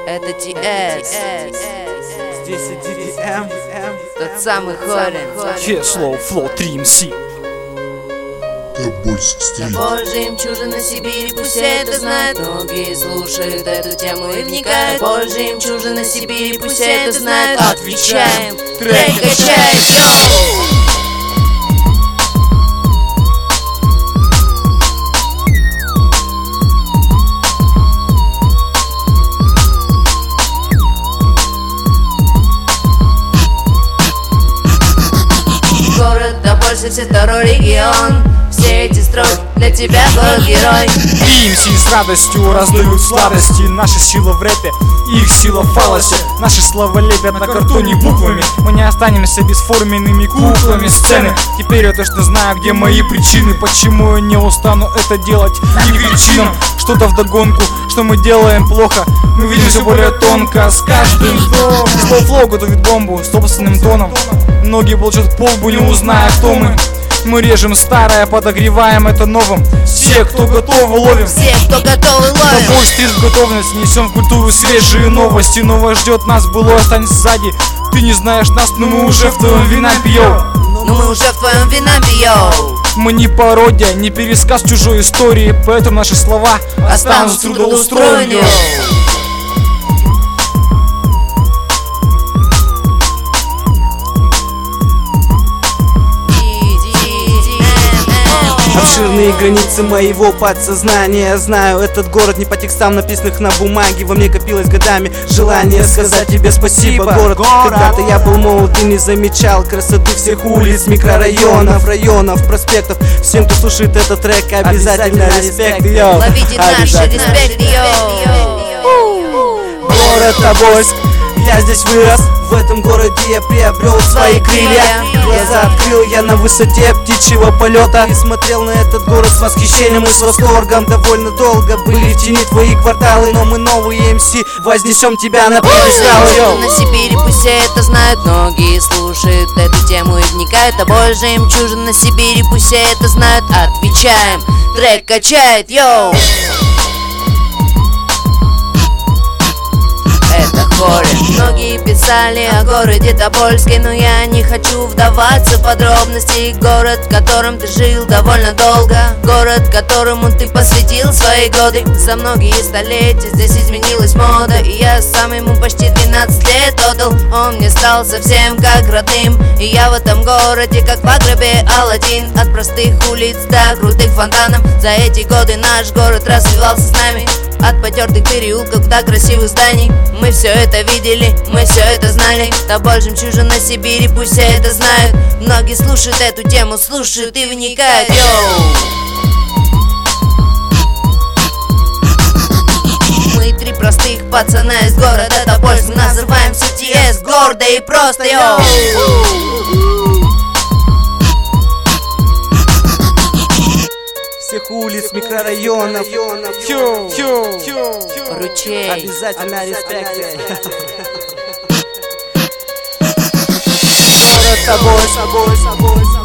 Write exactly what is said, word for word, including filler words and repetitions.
Это ти эс. Здесь и ди ди эм, тот самый Хорин. Slow Flow три эм си. Тобой жемчужина Сибири, пусть все это знают. Многие слушают эту тему и вникают. Тобой жемчужина Сибири, пусть все это знают. Отвечаем, трек качает, йоу! Все второй регион, все эти строки для тебя город-герой. три эм си с радостью раздают сладости. Наша сила в рэпе, их сила в фалосе. Наши слова лепят на картоне буквами. Мы не останемся бесформенными куклами сцены. Теперь я точно знаю, где мои причины. Почему я не устану это делать, не причинам. Что-то вдогонку, что мы делаем плохо, мы видим все более тонко. С каждым вдохом Slow Flow готовит бомбу с собственным тоном. Многие получат полбу, не узная, кто мы. Мы режем старое, подогреваем это новым. Все, кто готов, ловим. Все, кто готов, ловим. Тобой стрит готовность, несем в культуру свежие новости. Новое ждет нас, было останется сзади. Ты не знаешь нас, но мы уже в твоем вина пьем. Но мы уже в твоем вина пьем. Мы не пародия, не пересказ чужой истории, поэтому наши слова останутся трудоустроенными. Обширные границы моего подсознания. Знаю этот город не по текстам, написанных на бумаге. Во мне копилось годами желание сказать тебе спасибо, город. Когда-то я был молод и не замечал красоты всех улиц, микрорайонов, районов, проспектов. Всем, кто слушает этот трек, обязательно респект, йоу. Ловите наш респект, йоу. Город Тобольск, я здесь вырос. В этом городе я приобрел свои крылья. Глаза открыл я на высоте птичьего полета и смотрел на этот город с восхищением и с восторгом. Довольно долго были в тени твои кварталы, но мы новые эм си, вознесем тебя на пьедестал. На Сибири пусть все это знают. Многие слушают эту тему и вникают. Тобой жемчужина на Сибири, пусть все это знают. Отвечаем, трек качает, йоу. Это Хорин. Многие писали о городе Тобольске, но я не хочу вдаваться в подробности. Город, в котором ты жил довольно долго, город, которому ты посвятил свои годы. За многие столетия здесь изменилась мода, и я сам ему почти двенадцать лет отдал. Он мне стал совсем как родным, и я в этом городе как в гробе Аладдин. От простых улиц до крутых фонтанов, за эти годы наш город развивался с нами. От потертых переулков до красивых зданий. Мы все это видели, мы все это знали. Тобой жемчужина Сибири, пусть все это знают. Многие слушают эту тему, слушают и вникают, йоу. Мы три простых пацана из города Тобольск. Называемся ти эс, гордо и просто, йоу. Всех улиц, микрорайонов, ручей. Обязательно респект. Город Тобольск.